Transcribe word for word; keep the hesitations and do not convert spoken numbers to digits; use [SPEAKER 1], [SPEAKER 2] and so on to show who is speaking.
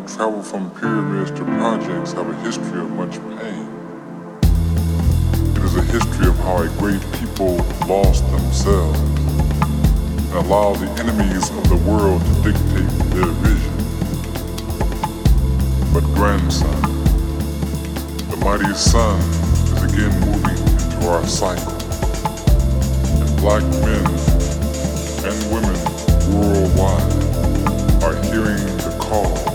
[SPEAKER 1] travel from pyramids to projects have a history of much pain. It is a history of how a great people lost themselves and allowed the enemies of the world to dictate their vision. But grandson, the mighty sun is again moving into our cycle, and black men and women worldwide are hearing the call